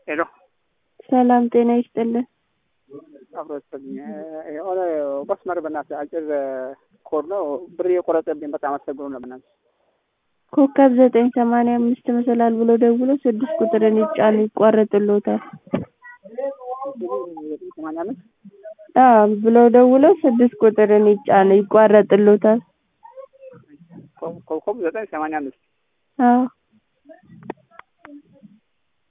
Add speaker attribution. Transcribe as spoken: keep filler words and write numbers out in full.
Speaker 1: ሄሎ
Speaker 2: ሰላም ጤና ይስጥልን።
Speaker 1: አብሮስተኛ የሆነ መስመር በእናትህ አጭር ኮድ ነው ብር የቆረጠብኝ በጣም አስቸግሮ ነው። በእናትህ
Speaker 2: ኮከብ ዘጠኝ ሰማንያ አምስት መሰላል ብሎ ደውሎ ስድስት ቁጥርን ይጫኑ ይቋረጥልዎታል።
Speaker 1: ሰማንያ አምስት
Speaker 2: አዎ ብሎ ደውሎ ስድስት ቁጥርን ይጫኑ ይቋረጥልዎታል።
Speaker 1: ኮከብ ዘጠኝ ሰማንያ አምስት
Speaker 2: አዎ